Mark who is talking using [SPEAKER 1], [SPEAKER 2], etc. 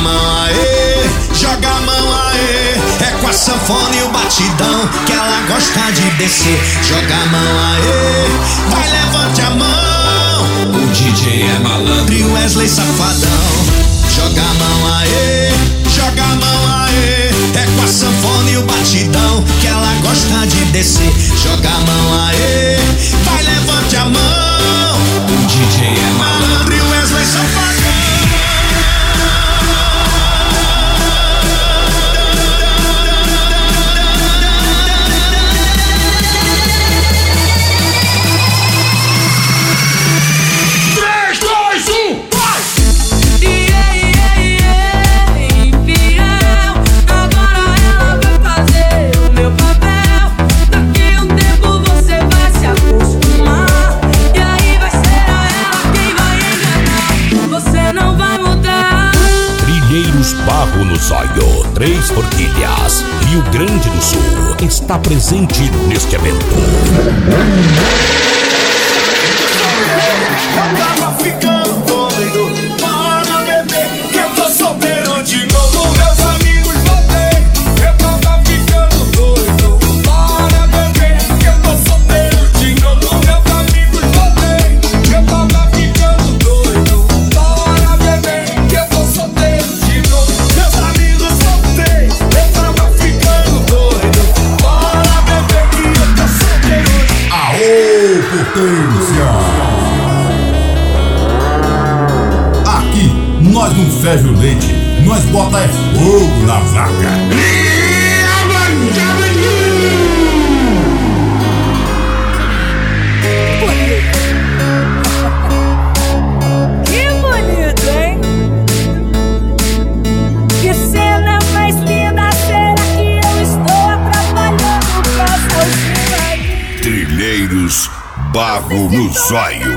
[SPEAKER 1] mão aê, joga a mão aê. É com a sanfona e o batidão que ela gosta de descer. Joga a mão aê, vai levante a mão. O DJ é malandro e o Wesley safadão. Joga a mão aê, joga a mão aê. É com a sanfona e o batidão que ela gosta de descer. Joga a mão aê, vai levante a mão. O DJ é malandro e o Wesley safadão.
[SPEAKER 2] Barro no Zóio, Três Forquilhas, Rio Grande do Sul, está presente neste evento.
[SPEAKER 1] Eu tava ficando doido, para beber, que eu tô solteiro de novo. Meus amigos voltei, eu tava ficando doido, para beber, que eu tô solteiro de novo. Meus amigos voltei, eu tava ficando doido, para beber, que eu tô solteiro de novo. Meus amigos voltei, eu tava ficando doido, para beber, que eu tô solteiro.
[SPEAKER 3] Aô, potência! Nós não ferve o leite, nós bota é fogo na vaca.
[SPEAKER 4] Que bonito, hein? Que cena mais linda, será que eu estou atrapalhando pra salvar?
[SPEAKER 2] Trilheiros Barro no Zóio.